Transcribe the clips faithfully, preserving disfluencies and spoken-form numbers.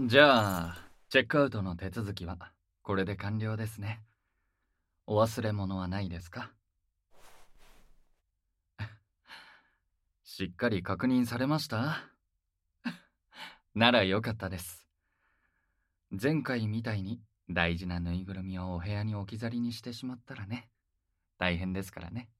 じゃあ、チェックアウトの手続きはこれで完了ですね。お忘れ物はないですか？しっかり確認されました？ならよかったです。前回みたいに大事なぬいぐるみをお部屋に置き去りにしてしまったらね、大変ですからね。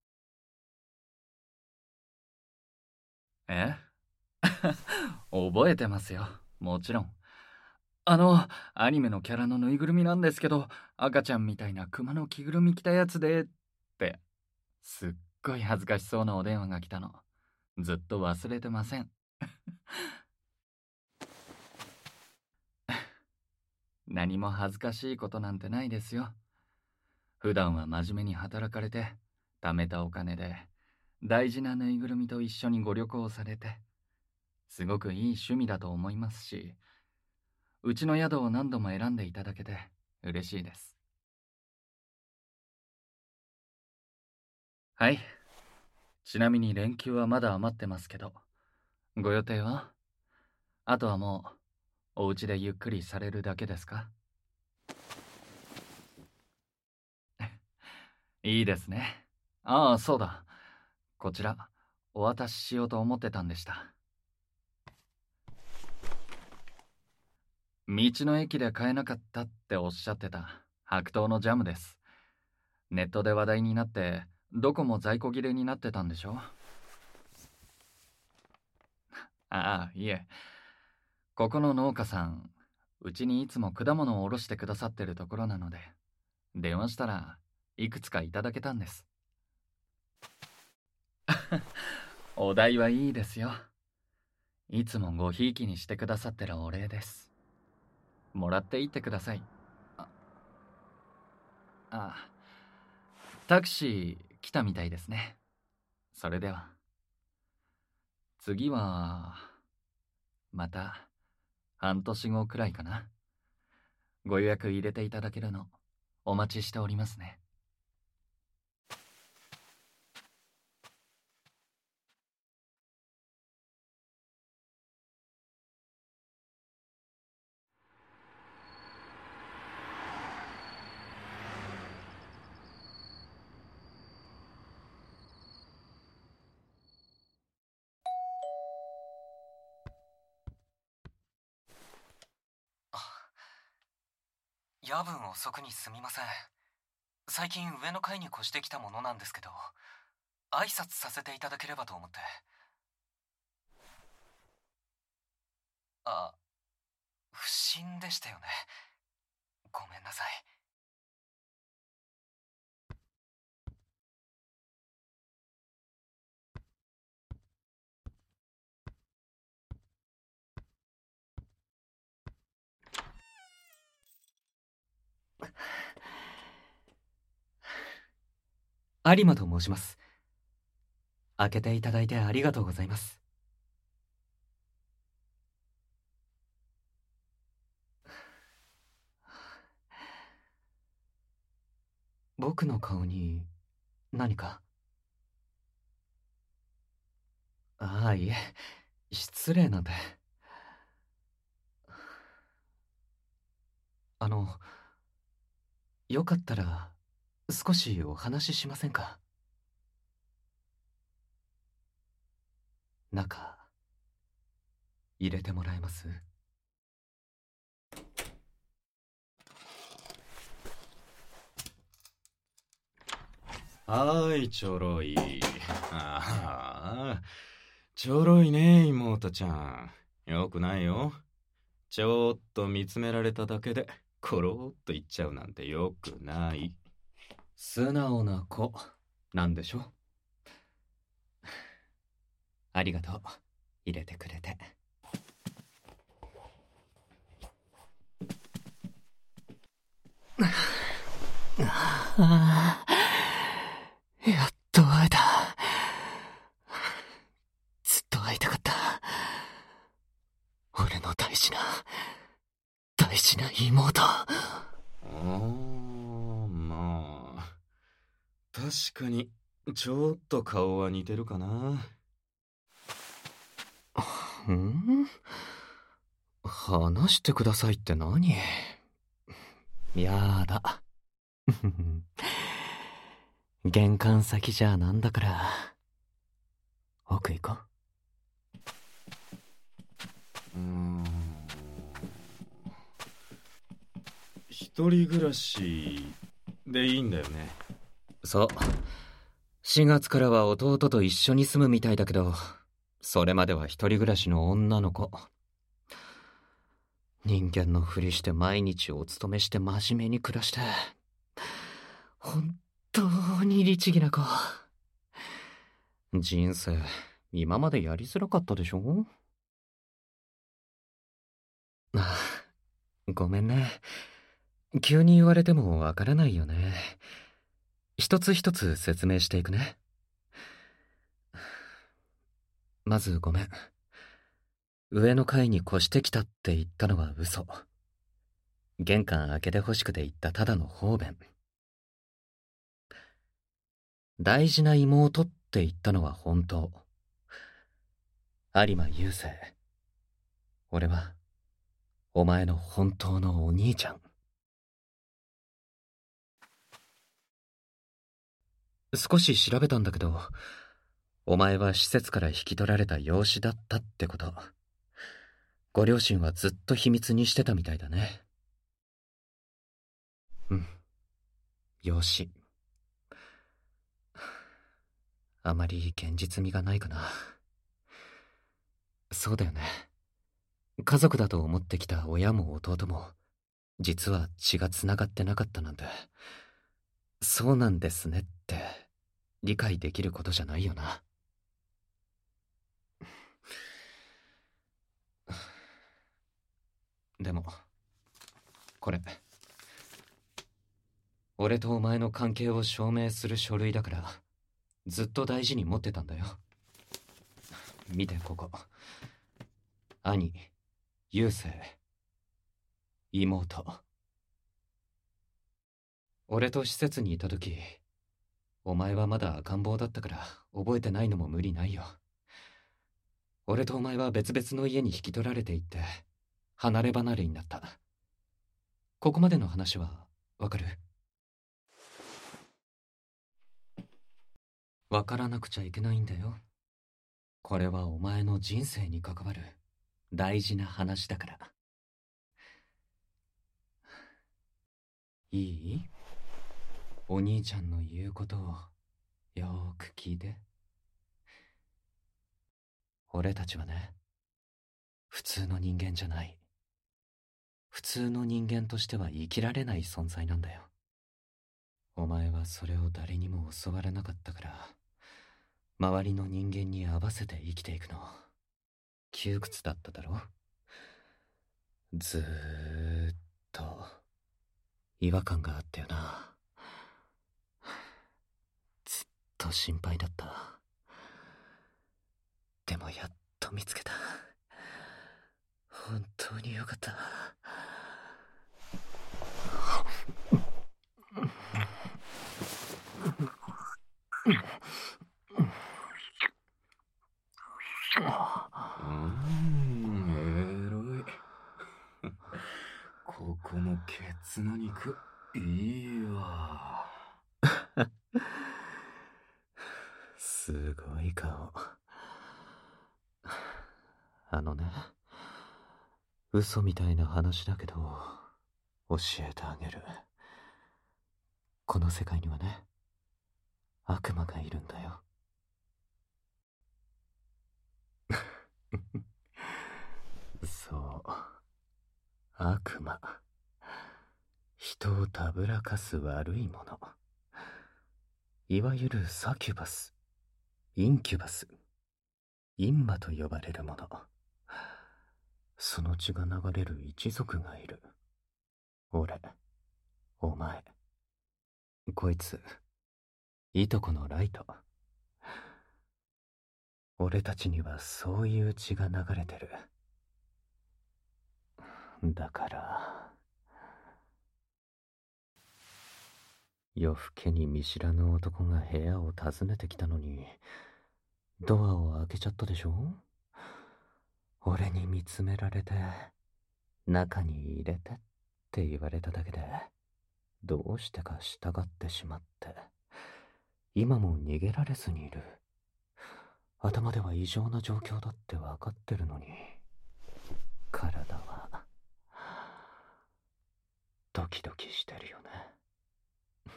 え覚えてますよ。もちろん。あの、アニメのキャラのぬいぐるみなんですけど、赤ちゃんみたいなクマの着ぐるみ着たやつで、って、すっごい恥ずかしそうなお電話が来たの。ずっと忘れてません。何も恥ずかしいことなんてないですよ。普段は真面目に働かれて、貯めたお金で、大事なぬいぐるみと一緒にご旅行されて、すごくいい趣味だと思いますし、うちの宿を何度も選んでいただけて嬉しいです。はい。ちなみに連休はまだ余ってますけど、ご予定は？あとはもう、お家でゆっくりされるだけですか？いいですね。ああ、そうだ。こちら、お渡ししようと思ってたんでした。道の駅で買えなかったっておっしゃってた白桃のジャムです。ネットで話題になって、どこも在庫切れになってたんでしょ？ああ、いえ。ここの農家さん、うちにいつも果物をおろしてくださってるところなので、電話したらいくつかいただけたんです。お代はいいですよ。いつもごひいきにしてくださってるお礼です。もらっていってください。あ、あ、タクシー来たみたいですね。それでは。次は、また、半年後くらいかな。ご予約入れていただけるの、お待ちしておりますね。 夜分遅くにすみません。最近上の階に越してきたものなんですけど、挨拶させていただければと思って。あ、不審でしたよね。ごめんなさい。有馬と申します。開けていただいてありがとうございます。僕の顔に何か？ああ、いえ、失礼なんて。あの、よかったら少しお話ししませんか？中、入れてもらえます？ はーい、ちょろい。ああ、ちょろいね、妹ちゃん。よくないよ。ちょっと見つめられただけで、コローっと言っちゃうなんてよくない。 素直な子、なんでしょ？ありがとう、入れてくれて。ああ、やっと会えた。ずっと会いたかった。俺の大事な、大事な妹。 ああ、まあ。確かに、ちょっと顔は似てるかな。 ん？ 話してくださいって何？やだ。玄関先じゃなんだから。奥行こう。うーん。一人暮らしでいいんだよね。そう。しがつからは弟と一緒に住むみたいだけど、それまでは一人暮らしの女の子。人間のふりして毎日お勤めして真面目に暮らして、本当に律儀な子。人生今までやりづらかったでしょ？あ、ごめんね。急に言われてもわからないよね。一つ一つ説明していくね。まずごめん。上の階に越してきたって言ったのは嘘。玄関開けてほしくて言ったただの方便。大事な妹って言ったのは本当。有馬雄星。俺はお前の本当のお兄ちゃん。少し調べたんだけど、お前は施設から引き取られた養子だったってこと。ご両親はずっと秘密にしてたみたいだね。うん。養子。あまり現実味がないかな。そうだよね。家族だと思ってきた親も弟も、実は血が繋がってなかったなんて、そうなんですねって理解できることじゃないよな。でもこれ俺とお前の関係を証明する書類だから、ずっと大事に持ってたんだよ。見てここ。兄雄星、妹。俺と施設にいた時、お前はまだ赤ん坊だったから覚えてないのも無理ないよ。俺とお前は別々の家に引き取られていって離れ離れになった。ここまでの話はわかる？わからなくちゃいけないんだよ。これはお前の人生に関わる大事な話だから。いい？お兄ちゃんの言うことをよーく聞いて。俺たちはね、普通の人間じゃない。普通の人間としては生きられない存在なんだよ。お前はそれを誰にも教わらなかったから、周りの人間に合わせて生きていくの窮屈だっただろ？ずーっと違和感があったよな。ずっと心配だった。でもやっと見つけた。本当によかった。うん、エロい。ここのケツの肉いいわ。すごい顔。あのね、嘘みたいな話だけど教えてあげる。この世界にはね、悪魔がいるんだよ。そう、悪魔。人をたぶらかす悪いもの。いわゆるサキュバス、インキュバス、インマと呼ばれるもの。その血が流れる一族がいる。俺、お前、こいつ、いとこのライト。俺たちにはそういう血が流れてる。だから夜更けに見知らぬ男が部屋を訪ねてきたのに、ドアを開けちゃったでしょ？俺に見つめられて中に入れてって言われただけで、どうしてか従ってしまって、今も逃げられずにいる。頭では異常な状況だってわかってるのに、体はドキドキしてるよね。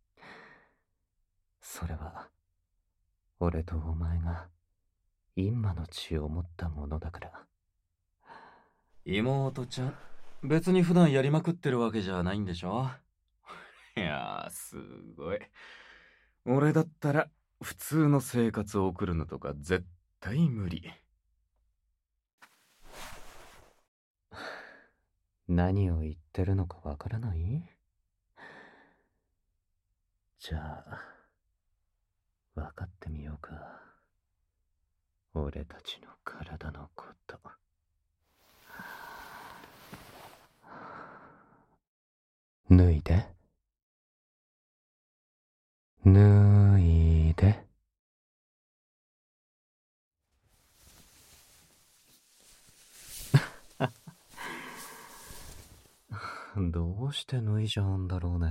それは俺とお前が陰魔の血を持ったものだから。 妹ちゃん、別に普段やりまくってるわけじゃないんでしょ？いやー、すごい。俺だったら普通の生活を送るのとか絶対無理。 何を言ってるのかわからない？じゃあ分かってみようか。俺たちの体のこと。脱いで脱いで。どうして脱いじゃうんだろうね。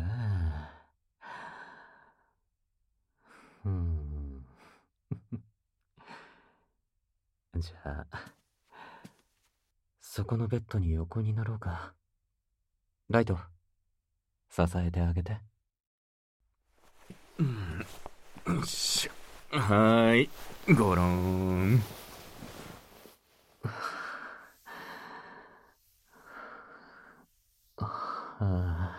うーんじゃあそこのベッドに横になろうか。ライト支えてあげて。 うん、よっしゃ。はーい、ゴローン。 ああ、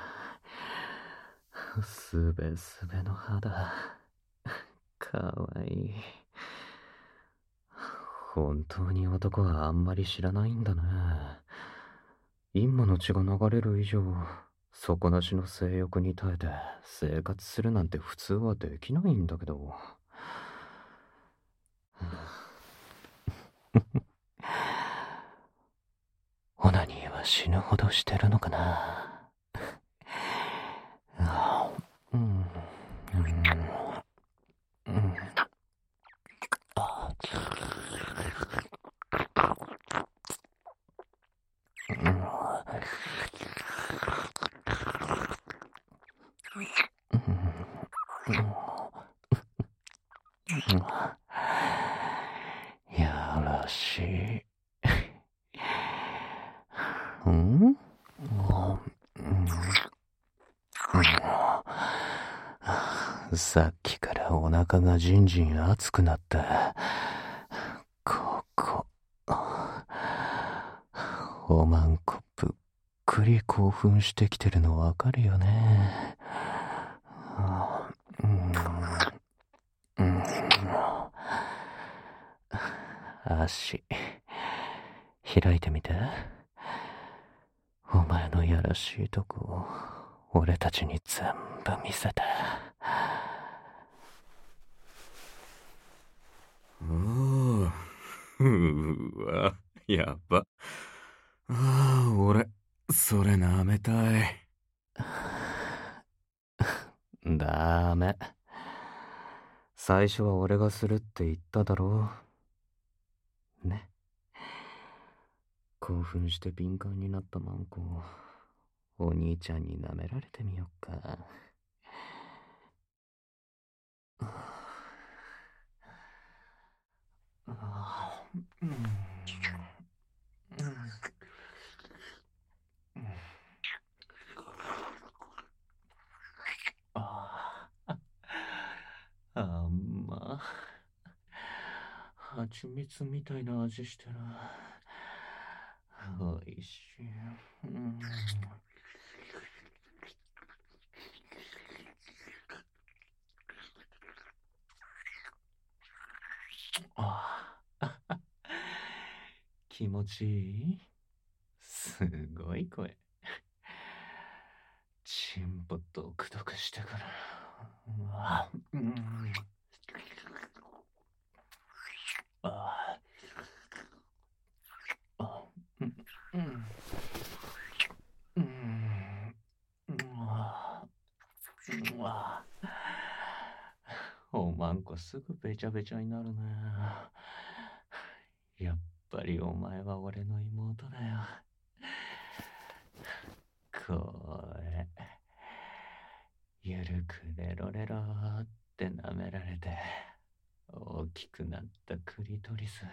すべすべの肌。かわいい。本当に男はあんまり知らないんだね。陰魔の血が流れる以上、底なしの性欲に耐えて生活するなんて普通はできないんだけど。オナニーは死ぬほどしてるのかな。うんうんうんやらしい。うんさっきからお腹がじんじん熱くなった。ここ。おまんこぷっくり興奮してきてるのわかるよね。うんうん、足開いてみて。お前のやらしいとこ俺たちに全部見せて。 おー、うわ、やば。ああ、俺、それ舐めたい。 ダメ。最初は俺がするって言っただろう。ね。興奮して敏感になったマンコをお兄ちゃんに舐められてみよっか。うんうんああんま蜂蜜みたいな味してる。おいしい。うんああ気持ちいい。すごい声。チンポドクドクしてくる。うわうんああうんうんうんうわおまんこすぐべちゃべちゃになるね。やっぱりお前は俺の妹だよ。 これ、ゆるくレロレロって舐められて、大きくなったクリトリス。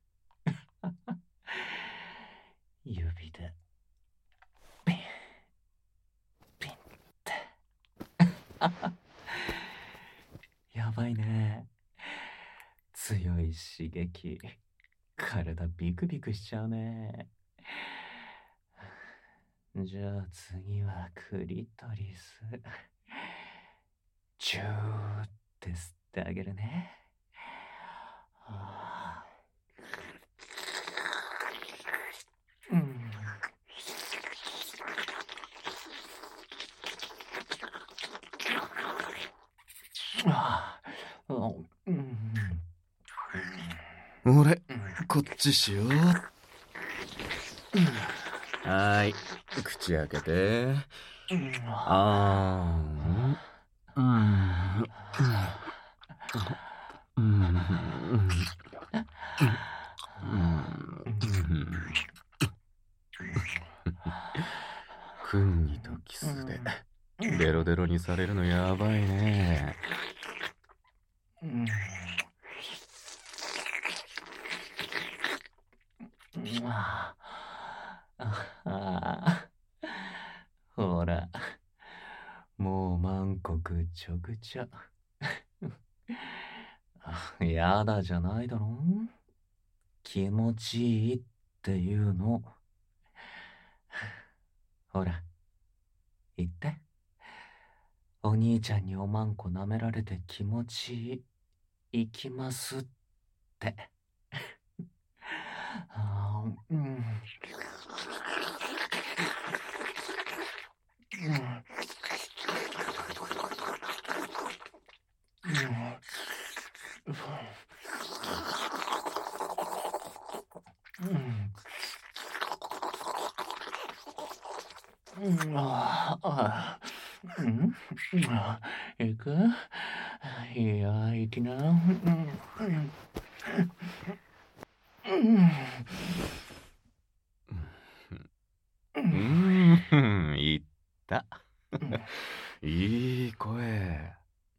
指で、ピン、ピンって。やばいね。強い刺激。体ビクビクしちゃうね。じゃあ次はクリトリス。チューって吸ってあげるね。はあ、うん。ああ、うん。 俺、こっちしよう。 はーい、口開けて。あーん。うん。うん。クンニとキスでデロデロにされるのやばいね。ああ、ほら、もうマンコぐちょぐちょ。やだじゃないだろ。気持ちいいっていうの。ほら、言って。お兄ちゃんにおまんこ舐められて気持ちいい。行きますって。あー、うん。うん。うん。ああ、うん。行く？いや、行きな。うん。うん。うん。いった。いい声。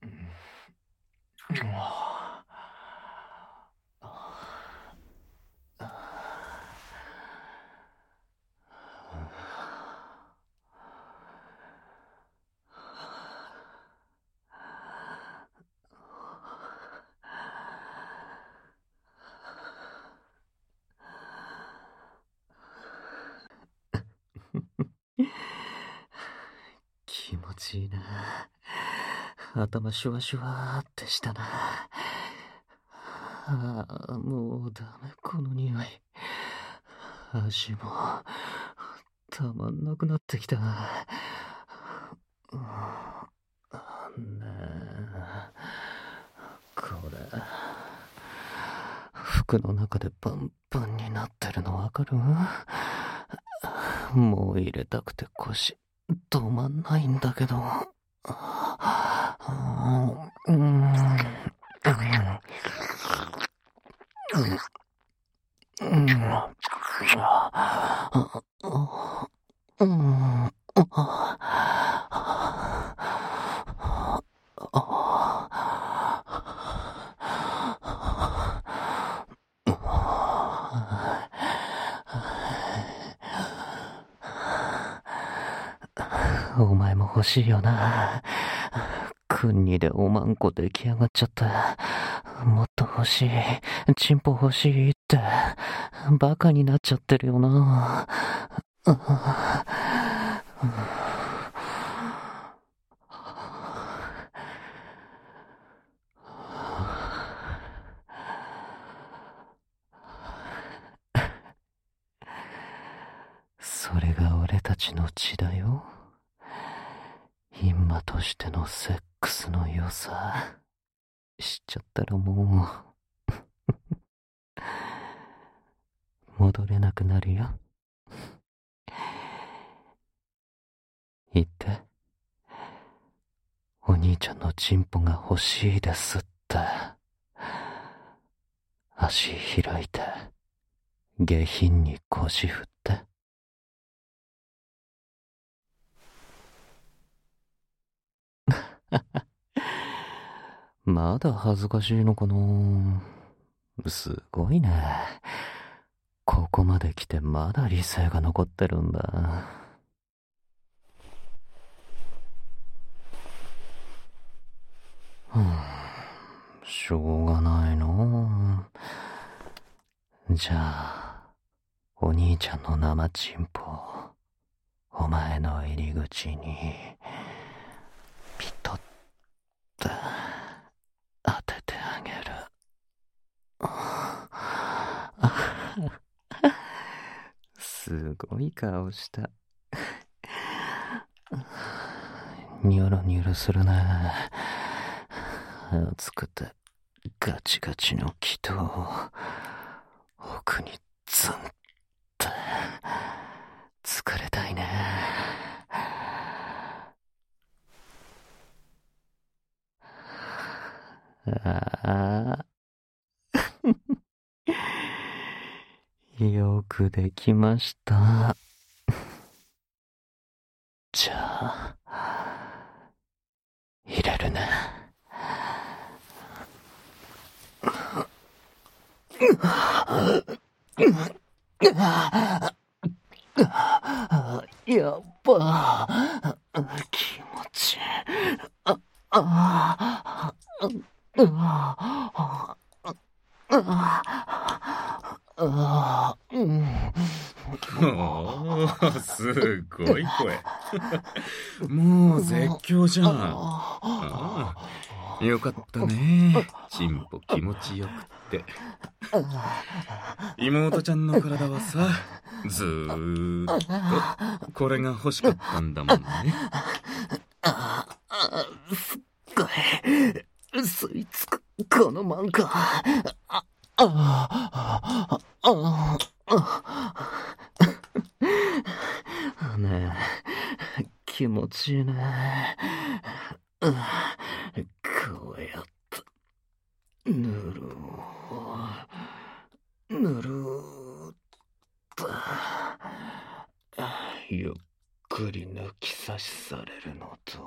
気持ちいいな。頭シュワシュワーってしたな。ああ、もうダメ、この匂い。足もたまんなくなってきた。ねえ、これ服の中でパンパンになってるのわかる？もう入れたくて腰止まんないんだけど。うん。お前も欲しいよな。クンニでおまんこ出来上がっちゃった。もっと欲しい。チンポ欲しいって。バカになっちゃってるよな。それが俺たちの血だよ。インマとしてのセックスの良さ知っちゃったらもう戻れなくなるよ。言って。お兄ちゃんのチンポが欲しいですって。足開いて下品に腰振って。 まだ恥ずかしいのかな。すごいね。ここまで来てまだ理性が残ってるんだ。はあ、しょうがないの。じゃあ、お兄ちゃんの生チンポ、お前の入り口に、ピトッと当ててあげる。すごい顔した。ニョロニョロするね。熱くてガチガチの気と奥にズンって疲れたいね。ああよくできました。じゃあ入れるね。やっば気持ちいい。あああおー、すごい声。もう絶叫じゃん。ああ、よかったね。チンポ気持ちよくって。妹ちゃんの体はさ、ずーっとこれが欲しかったんだもんね。 すっごい吸い付くこの漫画。ああああねえ、気持ちいいね。こうやってぬるぬるっとゆっくり抜き差しされるのと、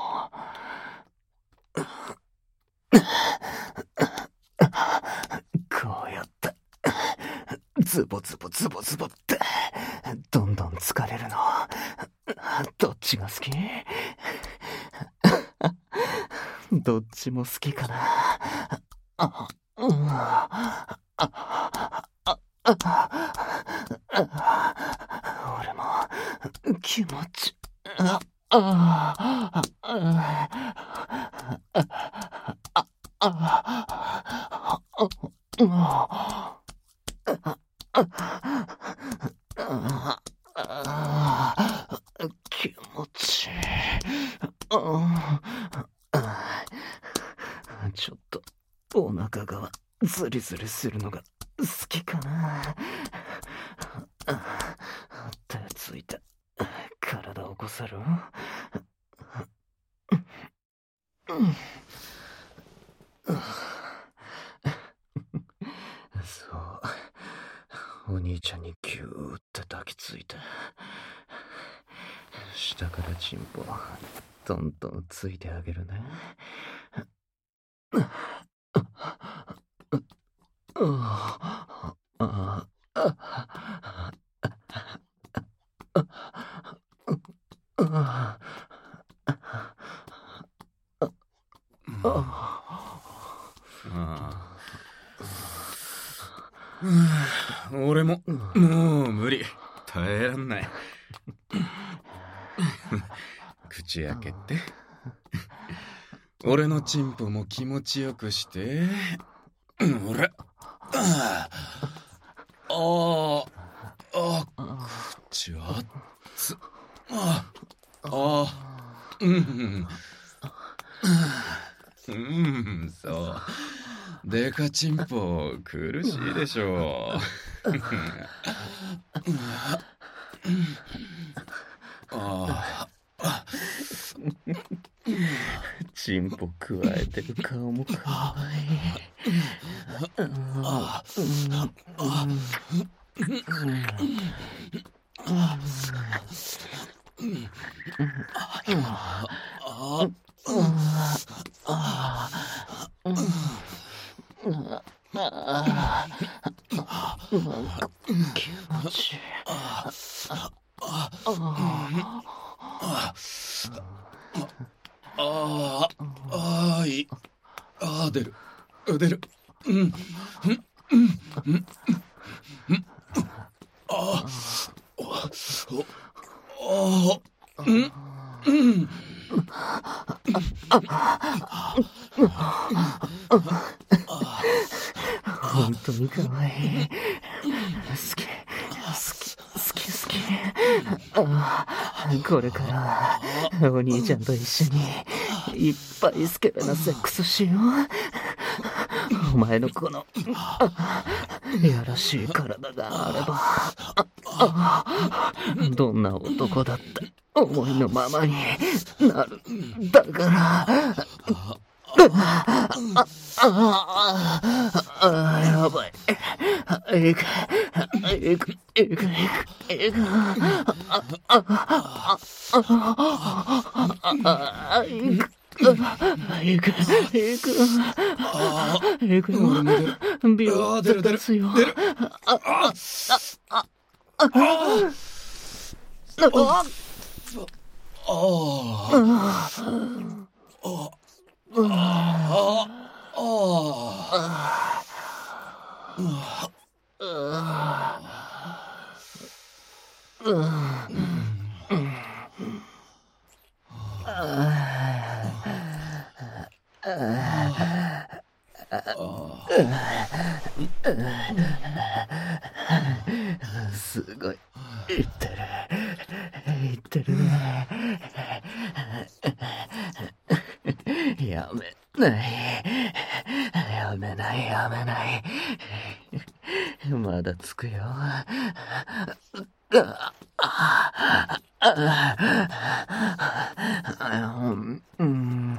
こうやってズボズボズボズボってどんどん疲れるの。どっちが好き？どっちも好きかな。あ、うん、あ、あ、俺も気持ち、あ、あ、あ、気持ちいい。ちょっとお腹がズリズリするのが好きかな。手ついて体起こせる？そう、お兄ちゃんにギューって抱きついて、下からチンポトントンついてあげるね。 俺ももう無理、耐えらんない。口開けて。俺のチンポも気持ちよくして。俺、あああ口あっつ、ああうんうんそう。デカチンポ苦しいでしょう。ああチンポくわえてる顔もかわいい。あ気持ちいい。 ああ、いい。ああ、出る。出る。うん。うん。うん。うん。うん。ああ。ああ。うん。うん。 本当にかわいい。好き。好き。好き好き。ああ、これからはお兄ちゃんと一緒にいっぱいスケベなセックスしよう。お前のこのやらしい体があれば、どんな男だって思いのままになる。だからああ、やばい。いく、いく、いく、いく、いく。あ、あ、あ、あ、いく。いく、いく、いくよ。秒で出すよ。あ、あ、あ、あ、あ、あ、すごい。いってる。いってるね。やめない。やめない、やめない。まだつくよ。ああああうんうん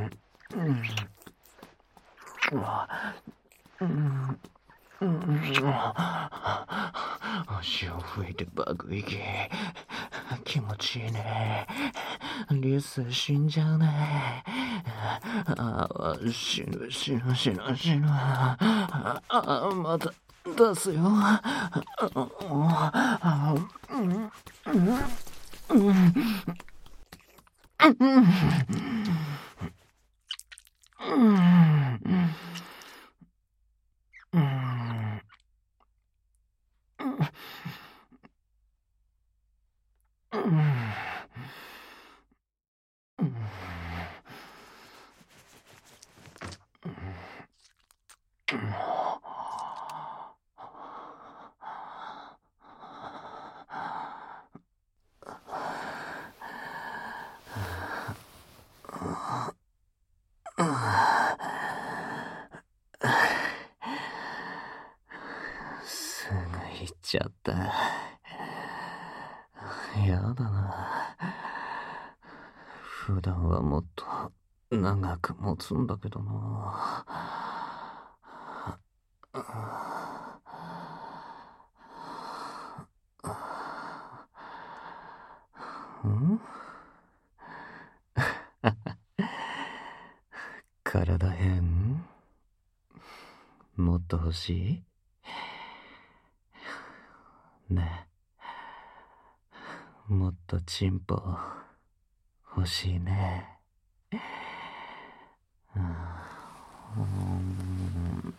うん足を拭いて爆撃。気持ちいいね。リス死んじゃうね。ああ、死ぬ死ぬ死ぬ死ぬ。ああ、また出すよ。すぐ行っちゃった。やだな。普段はもっと長く持つんだけどな。ん体変？もっと欲しい？ねえ、もっとチンポ欲しいね。うん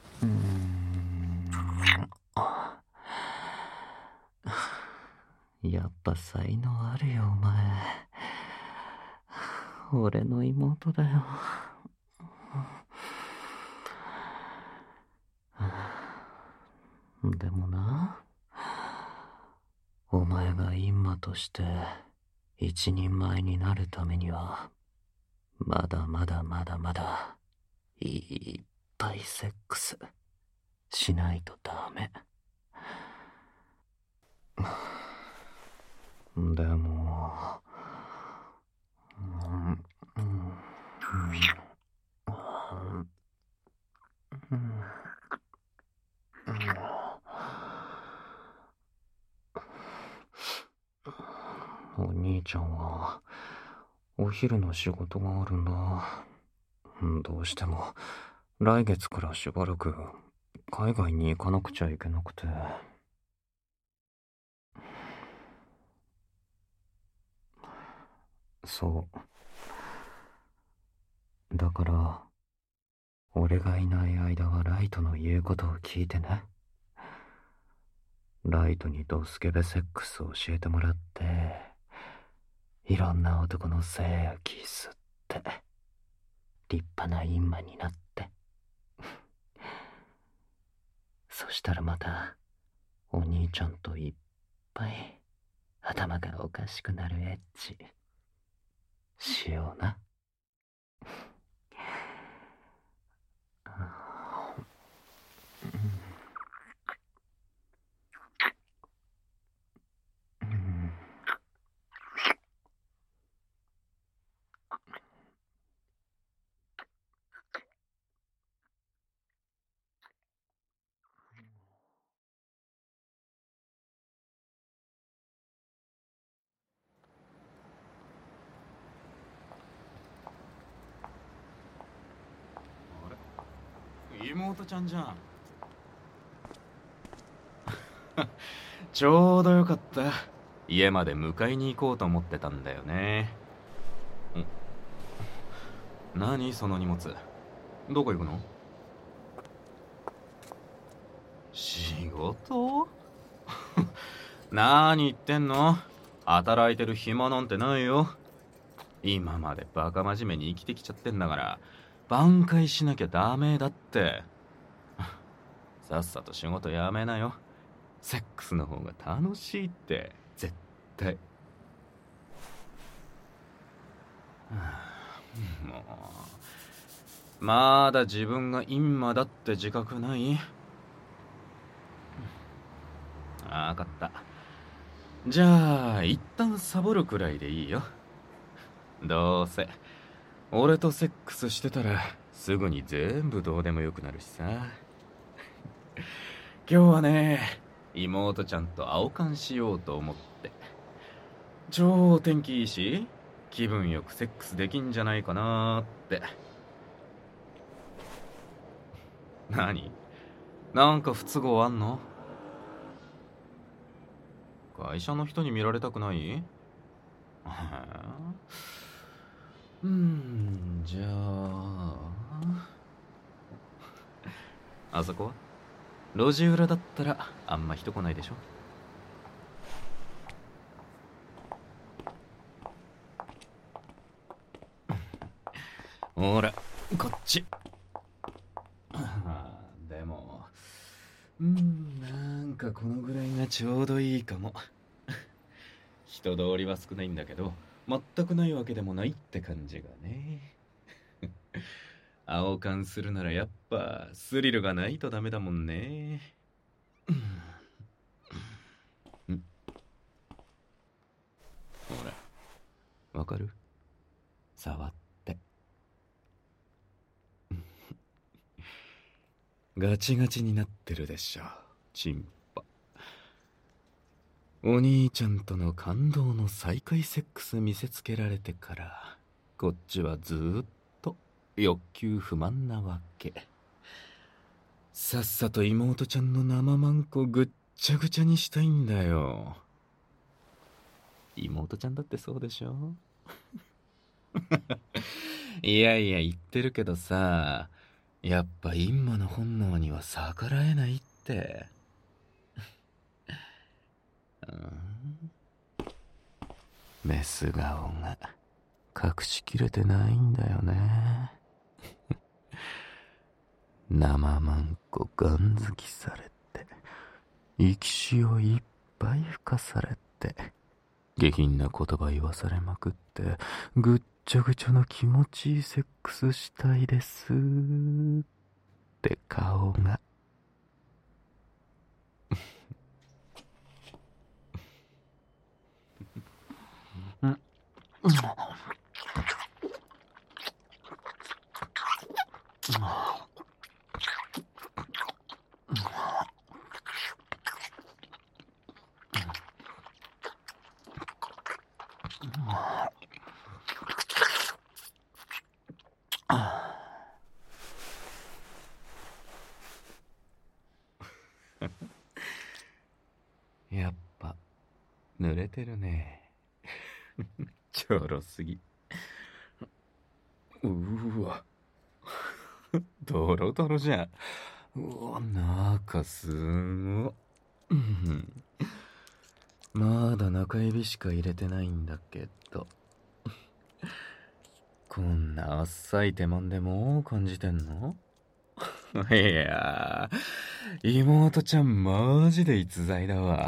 やっぱ才能あるよお前。俺の妹だよ。でもな、お前が閻魔として一人前になるためには、まだまだまだまだいっぱいセックスしないとダメ。でも、うんうんうんお兄ちゃんはお昼の仕事があるんだ。どうしても来月からしばらく海外に行かなくちゃいけなくて。そう。だから、俺がいない間はライトの言うことを聞いてね。ライトにドスケベセックスを教えてもらって、いろんな男の精やキスって、立派なインマになって。そしたらまた、お兄ちゃんといっぱい、頭がおかしくなるエッチ、しような。 妹ちゃんじゃん。ちょうどよかった。家まで迎えに行こうと思ってたんだよね。ん何その荷物。どこ行くの？仕事？何言ってんの？働いてる暇なんてないよ。今までバカ真面目に生きてきちゃってんだから挽回しなきゃダメだって。さっさと仕事やめなよ。セックスの方が楽しいって絶対。もうまだ自分が陰魔だって自覚ない？ああ、分かった。じゃあ一旦サボるくらいでいいよ。どうせ俺とセックスしてたらすぐに全部どうでもよくなるしさ。今日はね、妹ちゃんと青缶しようと思って。超天気いいし気分よくセックスできんじゃないかなーって。何？なんか不都合あんの？会社の人に見られたくない？うーん、じゃああそこは路地裏だったらあんま人来ないでしょ。ほらこっち。でもうんなんかこのぐらいがちょうどいいかも。人通りは少ないんだけど全くないわけでもないって感じがね。青缶するならやっぱスリルがないとダメだもんね。んほらわかる？触ってガチガチになってるでしょチンパ。お兄ちゃんとの感動の再会セックス見せつけられてからこっちはずーっと欲求不満なわけ。さっさと妹ちゃんの生マンコぐっちゃぐちゃにしたいんだよ。妹ちゃんだってそうでしょ？いやいや言ってるけどさ、やっぱ陰魔の本能には逆らえないって。メス顔が隠しきれてないんだよね。生マンコガン好きされて生き死をいっぱい吹かされて下品な言葉言わされまくってぐっちゃぐちゃの気持ちいいセックスしたいですって顔が。 やっぱ濡れてるね。ちょろすぎ。うーわ。ドロドロじゃん。うわ、中すごっ。うんまだ中指しか入れてないんだけど。こんな浅い手間でも感じてんの？いやー、妹ちゃんマジで逸材だわ。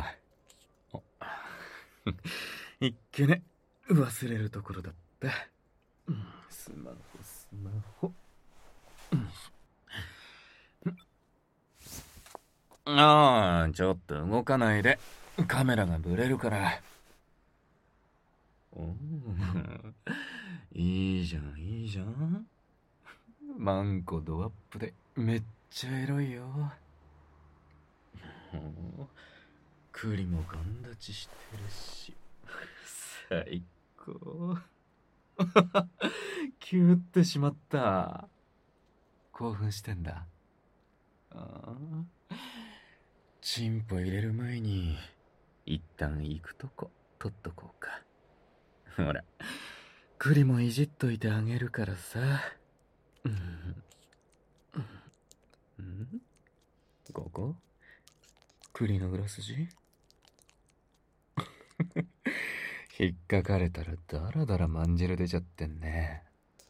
いっけね、忘れるところだった。スマホ、スマホ。ああ、ちょっと動かないで。カメラがブレるから。おーいいじゃん、いいじゃん。マンコドアップでめっちゃエロいよ。栗もガン立ちしてるし。最高。キューってしまった。興奮してんだ。ああ。チンポ入れる前に一旦行くとこ取っとこうか。ほら、栗もいじっといてあげるからさ。うん、うん、ここ栗の裏筋引っかかれたらダラダラまんじる出ちゃってんね。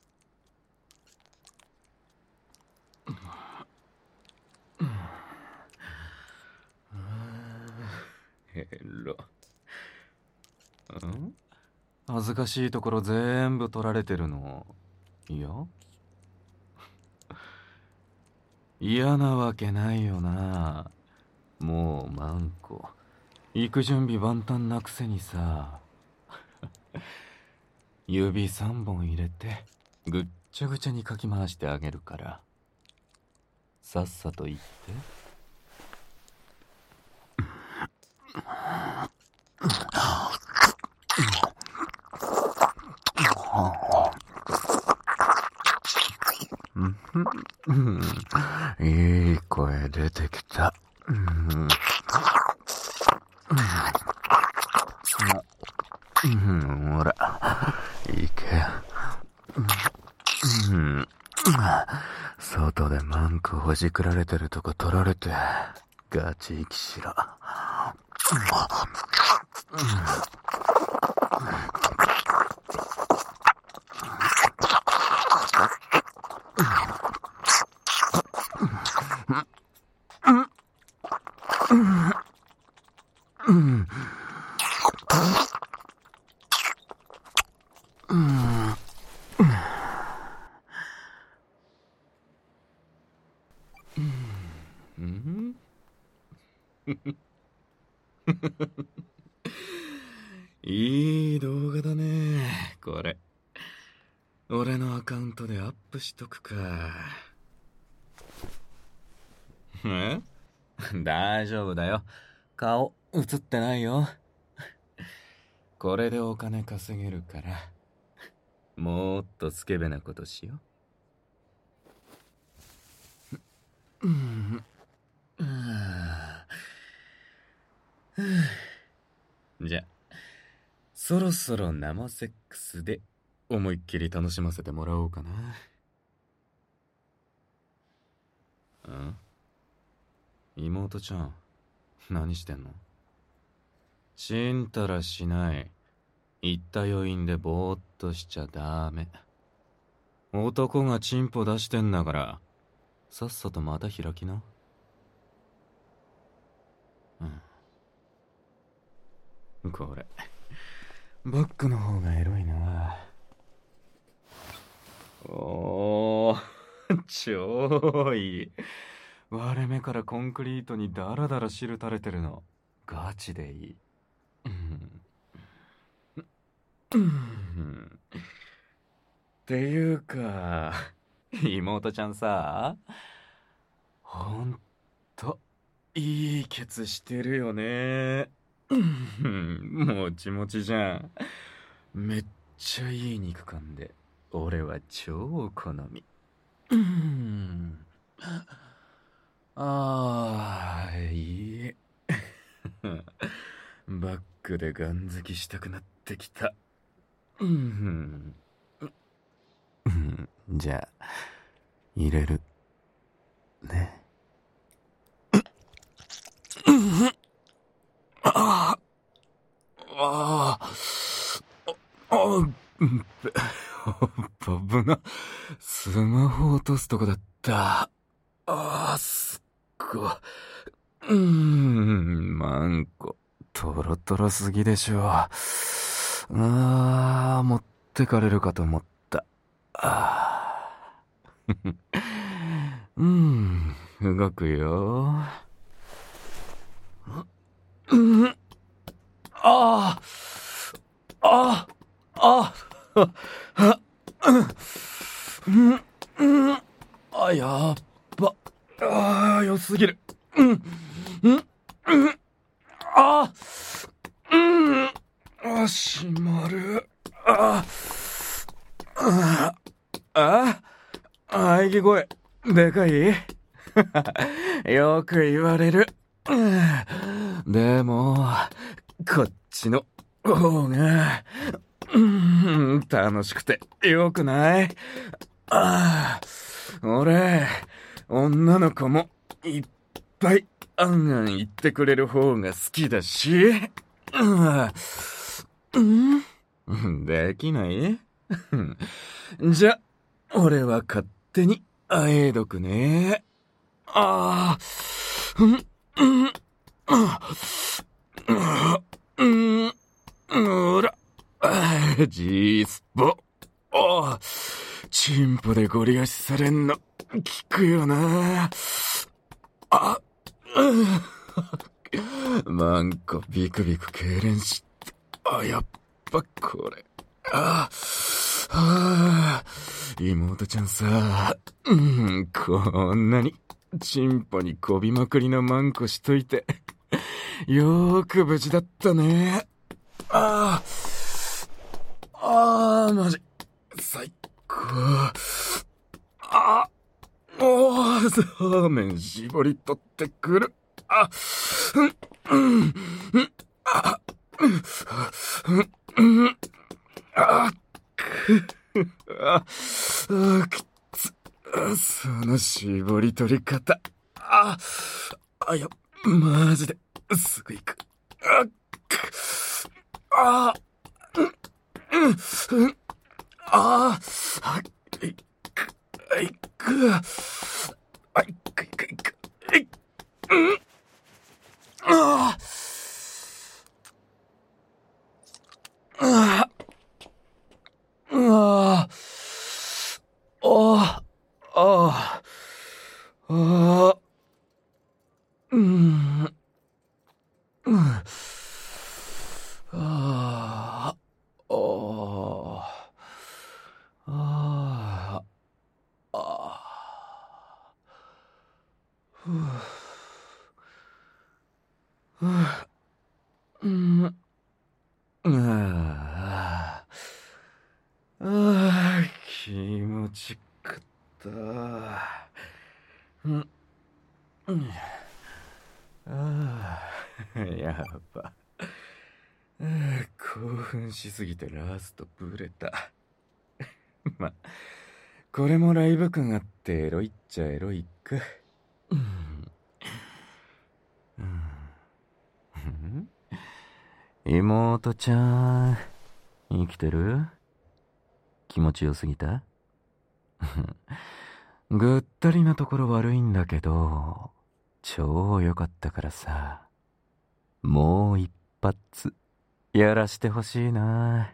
ヘロ。ん？恥ずかしいところ全部取られてるの。いや嫌なわけないよな。もうマンコ行く準備万端なくせにさ。指三本入れてぐっちゃぐちゃにかき回してあげるからさっさと行って。いい声出てきた。うんうん、ほら、いけ。うん、外でマンクほじくられてるとこ取られて、ガチ息しろ。うんいい動画だね、これ。俺のアカウントでアップしとくか。え？大丈夫だよ。顔映ってないよ。これでお金稼げるから、もっとスケベなことしよう。うんじゃ、そろそろ生セックスで思いっきり楽しませてもらおうかな。ん？妹ちゃん、何してんの？ちんたらしない。言った余韻でぼーっとしちゃダメ。男がチンポ出してんだから、さっさとまた開きな。うん。これ、バックの方がエロいな。おー、超いい。割れ目からコンクリートにダラダラ汁垂れてるの。ガチでいい。っていうか、妹ちゃんさ、ほんと、いいケツしてるよね。もちもちじゃん。めっちゃいい肉感で、俺は超好み。ああ、いい。 バックでガン好きしたくなってきた。うんじゃあ入れるね。ああああ危な。スマホ落とすとこだった。ああすっご。うーんマンコトロトロすぎでしょ。ああ持ってかれるかと思った。あうん動くよ。うんあああああうんうんあやっばあ良すぎる。うんうんうんあうんあ閉まる。あああ喘ぎ声でかいよく言われる。でもこっちの方がうん楽しくてよくない？ああ俺女の子もいっぱいあんあん言ってくれる方が好きだし、うんできないじゃ俺は勝手にあえどくね。ああうんうんうんうんらジースポああチンポでゴリ押しされんの効くよな。あマンコビクビク痙攣しあやっぱこれああ妹ちゃんさ、うん、こんなにチンポにこびまくりのマンコしといてよーく無事だったね。あああマジ最高。あおーサーメン絞り取ってくる。あうんうんうんあうんうんあくああきつその絞り取り方ああやマジですぐいくあくあうんうんああいくいくあいくいくいくいくうんあああああああうんうんあああああふうふううんああああ気持ちくったうんうんああやばあ興奮しすぎてラストブレたまこれもライブ感あってエロいっちゃエロいかうんうん妹ちゃん生きてる？気持ちよすぎた？ぐったりなところ悪いんだけど超良かったからさもう一発やらしてほしいな。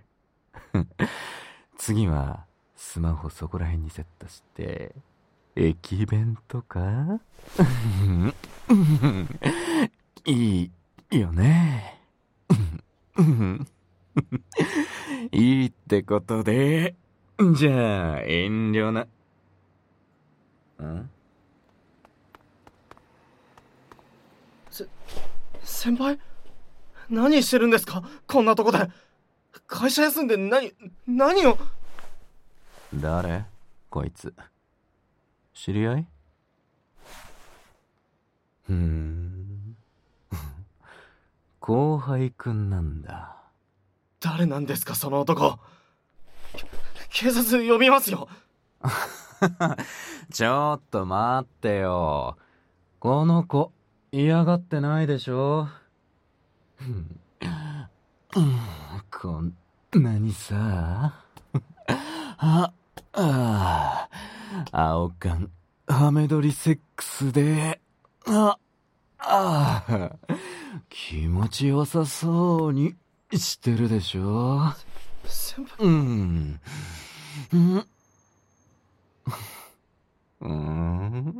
次はスマホそこら辺にセットして駅弁とかいいよね。いいってことでじゃあ遠慮な。ん？ せ先輩何してるんですかこんなとこで。会社休んで何何を。 誰？こいつ知り合い？ふーん後輩くんなんだ。 誰なんですかその男。警察呼びますよ。 ちょっと待ってよ。この子嫌がってないでしょ。こんなにさ。ああ青缶ハメ撮りセックスで、ああ気持ちよさそうにしてるでしょ。 先輩。 うんうんうん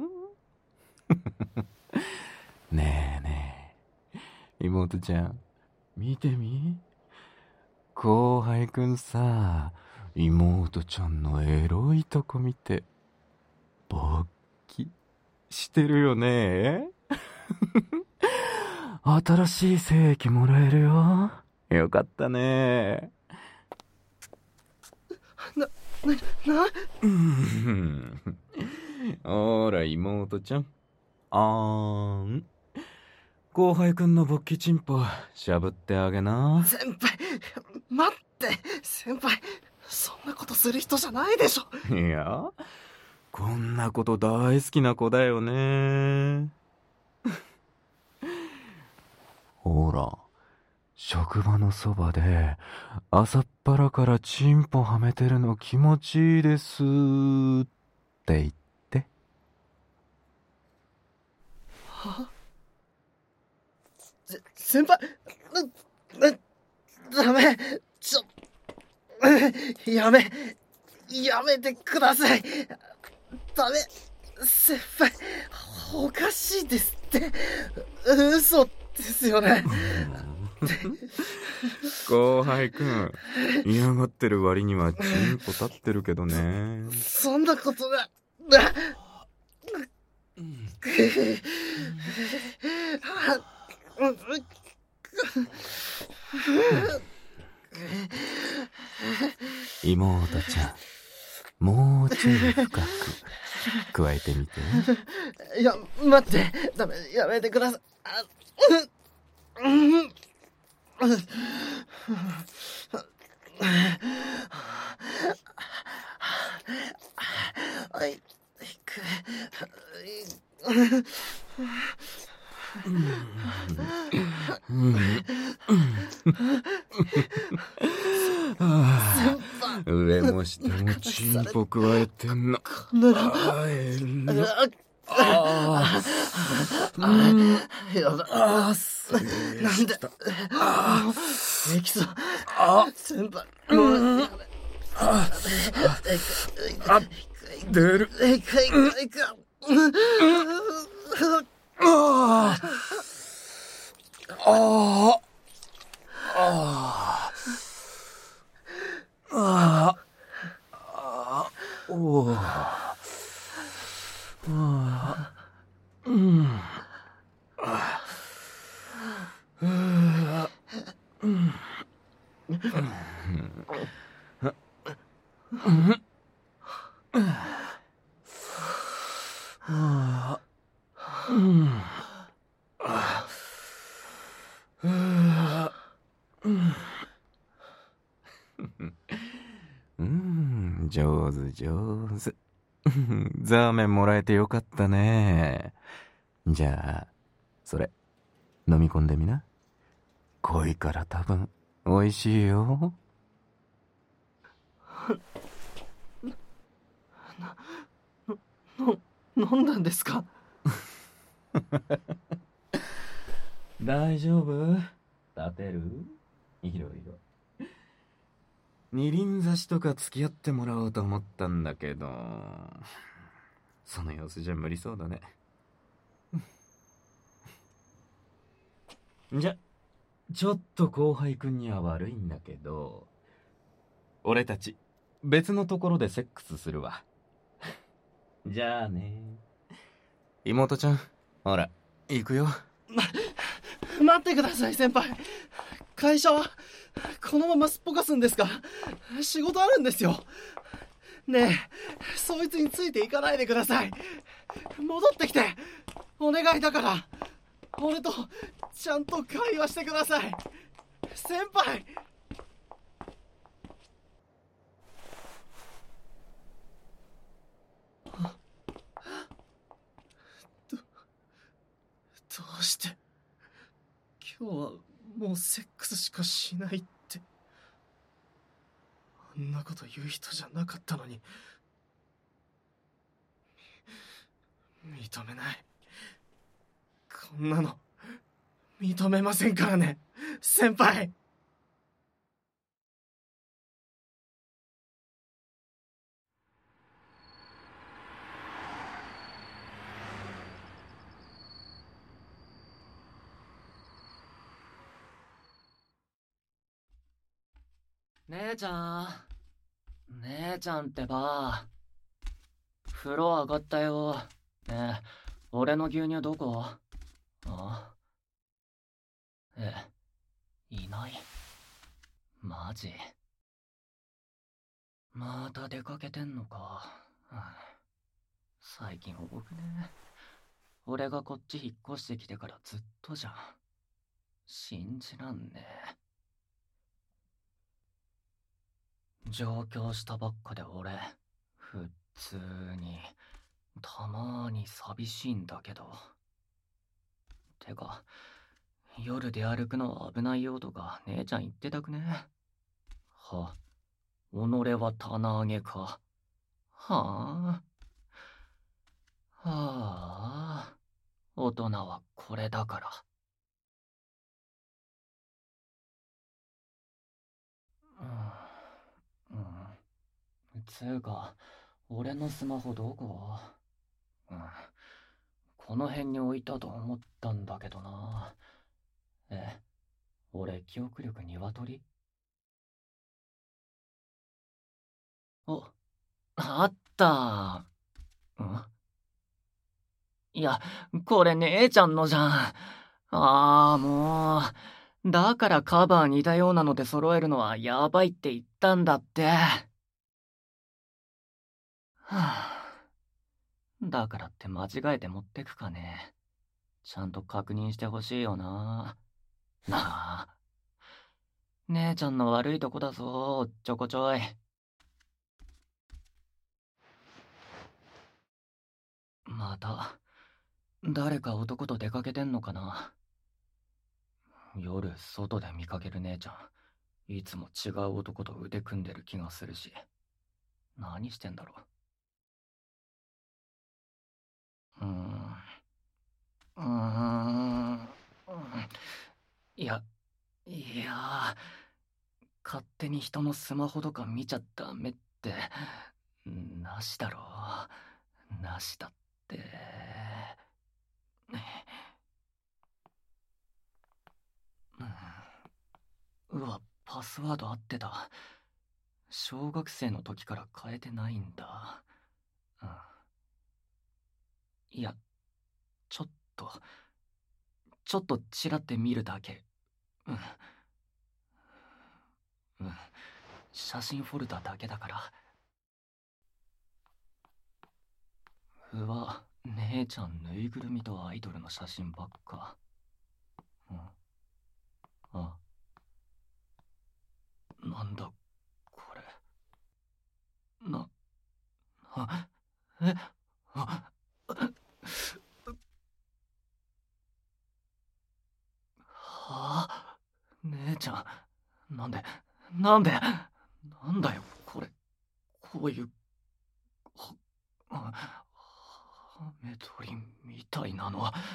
ねえねえ妹ちゃん見てみ。後輩くんさ、妹ちゃんのエロいとこ見て勃起してるよね。新しい精液もらえるよ。よかったね。 な、な、なほら妹ちゃん、あーん後輩くんの勃起チンポしゃぶってあげな。 先輩、待って。先輩、そんなことする人じゃないでしょ。 いや、こんなこと大好きな子だよね。ほら、職場のそばで朝っぱらからチンポはめてるの気持ちいいですって言って。 は？せ先輩、な、な、ダメ、ちょ、やめ、やめてください。ダメ、先輩、おかしいですって。嘘ですよね。 後輩くん、嫌がってる割にはチンポ立ってるけどね。 そんなことが、 妹ちゃん、もうちょい深く加えてみて。 いや、待って、ダメ、やめてください。あ、うん、うん、はい、 上も下もチンポ加えてんの。あえる。ああ、やだ。 ああ、すげえ。 なんで。 あエキス。 あ、 先輩。もうやめ。 あ、あ、出る。 いかいかいか。 ああ、ああ、ああ、おお、ああ、うん、ああ、うん、ああ、うん、あうんうん、上手上手。ザーメンもらえてよかったね。じゃあそれ飲み込んでみな。濃いから多分美味しいよ。 な、の、飲んだんですか？ 大丈夫？立てる？いろいろ。二輪差しとか付き合ってもらおうと思ったんだけど、その様子じゃ無理そうだね。じゃ、ちょっと後輩くんには悪いんだけど、俺たち別のところでセックスするわ。じゃあね。妹ちゃん、ほら行くよ。 ま、待ってください先輩。会社はこのまますっぽかすんですか？仕事あるんですよ。ねえ、そいつについていかないでください。戻ってきて、お願いだから。 俺とちゃんと会話してください先輩。どどうして今日はもうセックスしかしないって。あんなこと言う人じゃなかったのに。認めない。こんなの認めませんからね先輩。 姉ちゃん姉ちゃんってば、風呂上がったよ。ねえ、俺の牛乳どこ？あ？え、いない。マジ？また出かけてんのか。最近多くね。俺がこっち引っ越してきてからずっとじゃん。信じらんね。上京したばっかで俺、普通に、たまーに寂しいんだけど。てか、夜出歩くのは危ないよとか姉ちゃん言ってたくね？は、己は棚上げか。はあ。はあ。大人はこれだから。うん。うん。つうか、俺のスマホどこ？うん。この辺に置いたと思ったんだけどな。え、俺記憶力鶏？お、あった。ん？いや、これ姉ちゃんのじゃん。ああ、もう。だからカバー似たようなので揃えるのはやばいって言ったんだって。はあ、だからって間違えて持ってくかね。ちゃんと確認してほしいよな。なあ。姉ちゃんの悪いとこだぞ、ちょこちょい。また、誰か男と出かけてんのかな。夜、外で見かける姉ちゃん、いつも違う男と腕組んでる気がするし。何してんだろう。うーん。うーん。いや、いや、勝手に人のスマホとか見ちゃダメって、なしだろ。なしだって。うわ、パスワード合ってた。小学生の時から変えてないんだ。うん。いや、ちょっと、ちょっとチラって見るだけ。うん。うん。写真フォルダだけだから。うわ、姉ちゃんぬいぐるみとアイドルの写真ばっか。うん。あ。なんだ、これ。な、あ、え、あ、はあ、姉ちゃん、なんで、なんで、なんだよ、これ、こういう、は、はめ鳥みたいなのは。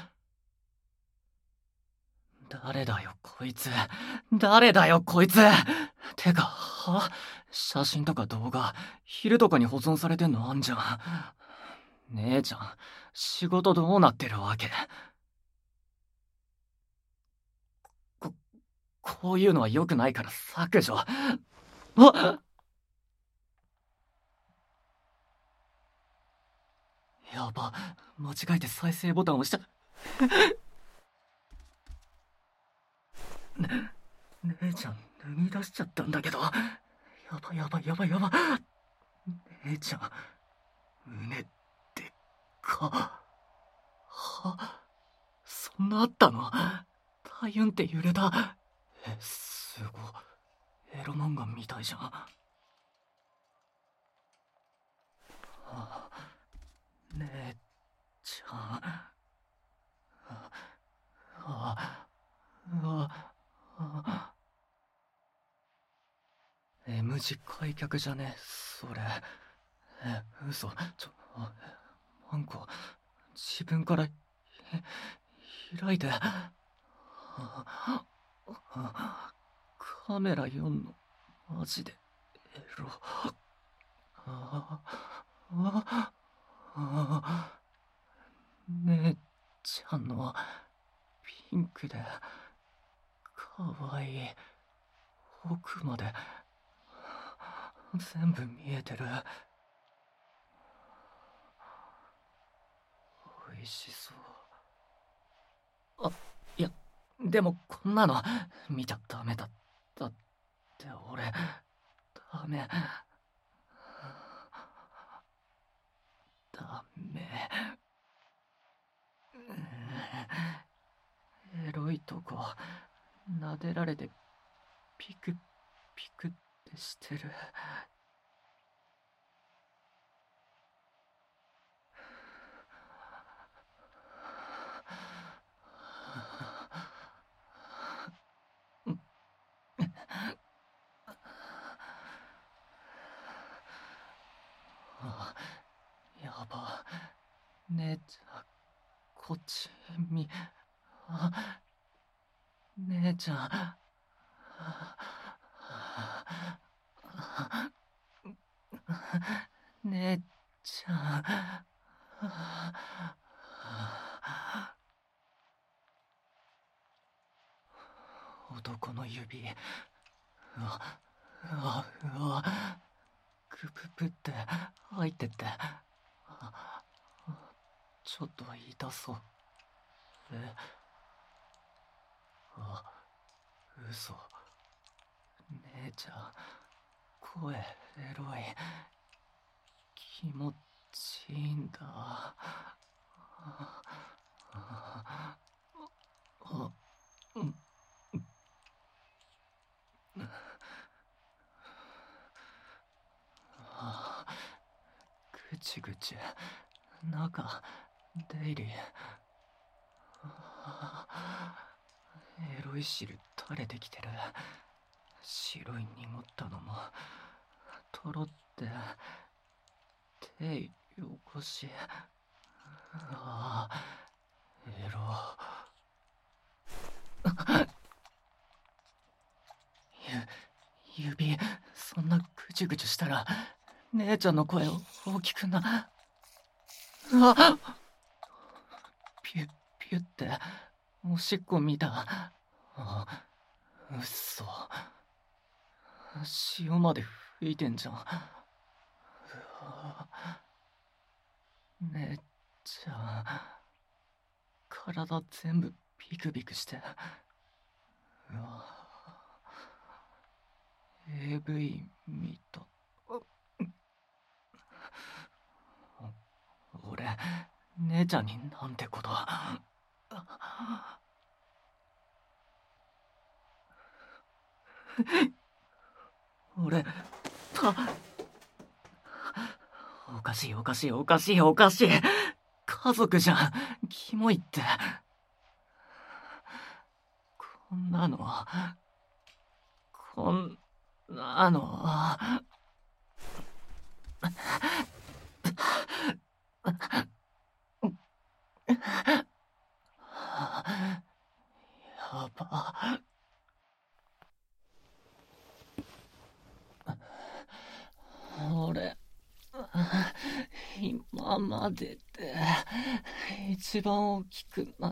誰だよ、こいつ。誰だよ、こいつ。てか、は写真とか動画、昼とかに保存されてんのあんじゃん。姉ちゃん、仕事どうなってるわけ？こ、こういうのは良くないから削除。あ！やば、間違えて再生ボタンを押した。ね、姉ちゃん脱ぎ出しちゃったんだけど。やばやばやばやば。姉ちゃん、胸でっか。は、 そんなあったの？タユンって揺れた。え、すごい。エロ漫画みたいじゃん。あ、姉ちゃん。あ、あ、あ、あ、M 字開脚じゃねそれ。え、嘘。ちょ、あ、マンコ、自分から、開いて。あ、あ、カメラよんの、マジで、エロ。あ、あ、あ、姉ちゃんの、ピンクで、かわいい。奥まで、全部見えてる。美味しそう。あ、いや、でもこんなの見ちゃダメだ。だって俺、ダメ。ダメ。エロいとこ、撫でられて、ピクピクってしてる。あ、やば。姉ちゃん、こっち見。あ、姉ちゃん。姉ちゃん。男の指。うわ、うわ、うわ。グププって入ってって。ちょっと痛そう。え、あ、嘘。姉ちゃん、声エロい。気持ちいいんだ。あ、あ、うん。あ、ぐちぐち、中、出入り。エロい汁垂れてきてる。白い濁ったのも、とろって、手汚し。ああ、エロ。ゆ、指、そんなぐちゅぐちゅしたら、姉ちゃんの声を大きくな。あ、ピュッピュッって、おしっこ見た。あ、うっそ。塩まで吹いてんじゃん。うわ、姉ちゃん、体全部ビクビクして。うわ、エーブイ 見た。俺、姉ちゃんになんてこと。俺、た、おかしいおかしいおかしいおかしい。家族じゃん。キモいって。こんなの、こんなの。やば。俺、今までで一番大きくなった。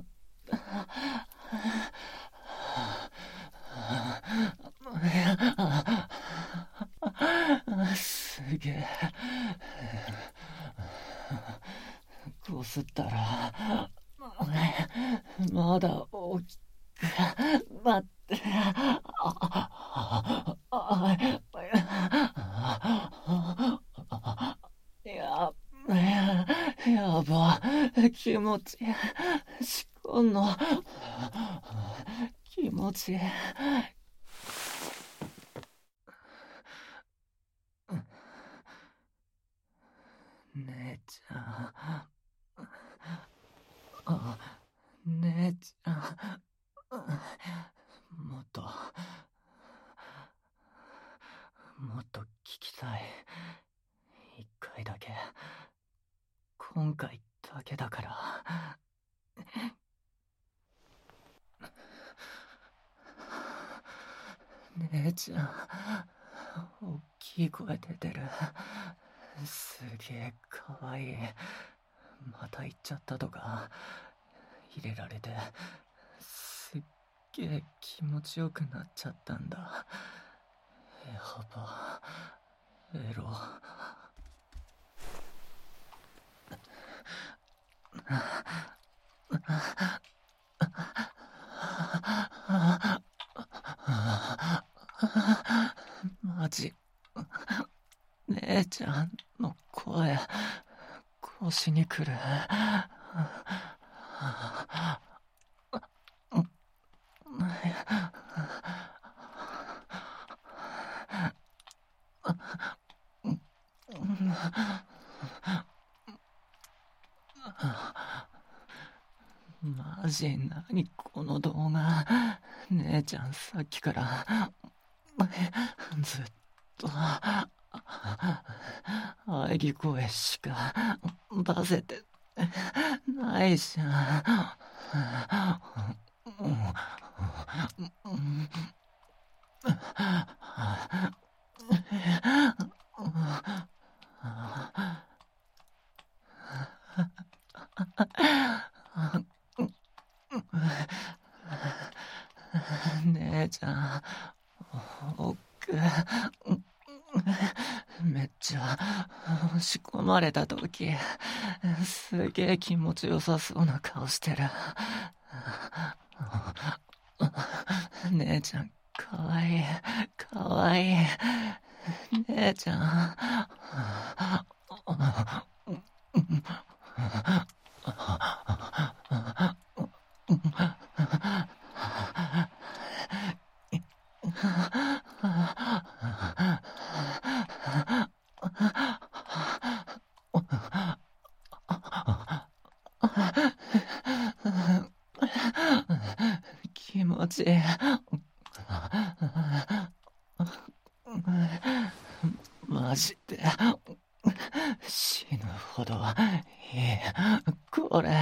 すげえ。こすったらまだ大きくなって。ややば、気持ちいい。しこほんの気持ち。姉ちゃん。あ、姉ちゃん。もっと、もっと聞きたい。一回だけ。今回だけだから。姉ちゃん、大きい声出てる。すげえかわいい。また言っちゃったとか入れられて、すっげえ気持ちよくなっちゃったんだ。やば、エロ。マジ、姉ちゃんの声、腰にくる。マジ、何この動画。姉ちゃんさっきからずっと喘ぎ声しか出せてないじゃん。姉ちゃん、奥めっちゃ押し込まれた時、すげえ気持ちよさそうな顔してる。姉ちゃんかわいい、かわいい。姉ちゃん。気持ちいい。マジで死ぬほどいい。これ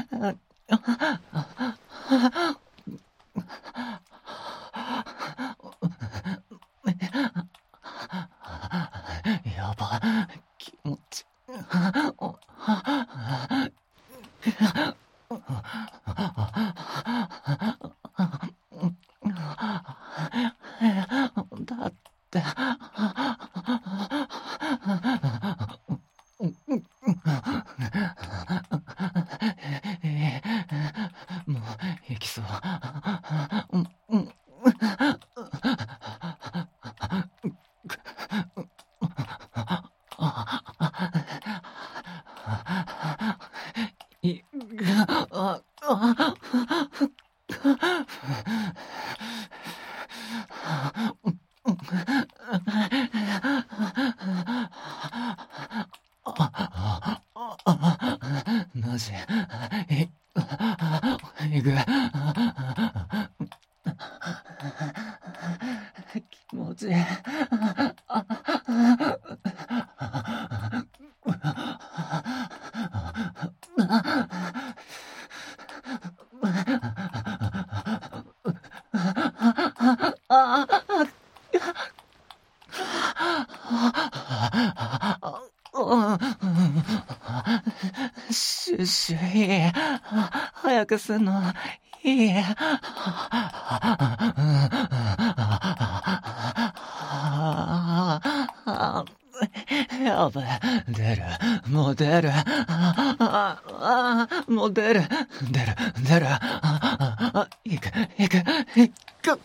やば、気持ちだってもう行きそう。いああマジいいく気持ちいい。シュッシュいい。早くすんのいい。やべえ、出る、もう出る。もう出る、出る、出る。行く、行く、行く。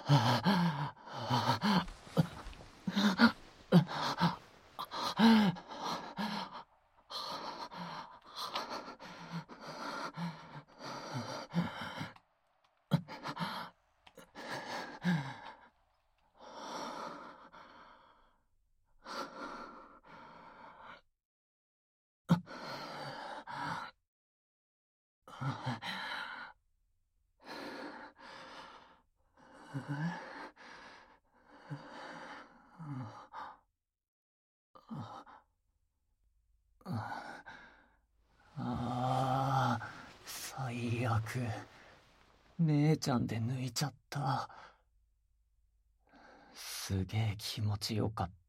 ああ、最悪。姉ちゃんで抜いちゃった。すげえ気持ちよかった。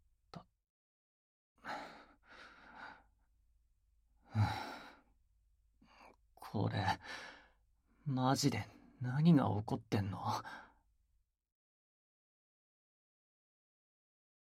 これ、マジで何が起こってんの？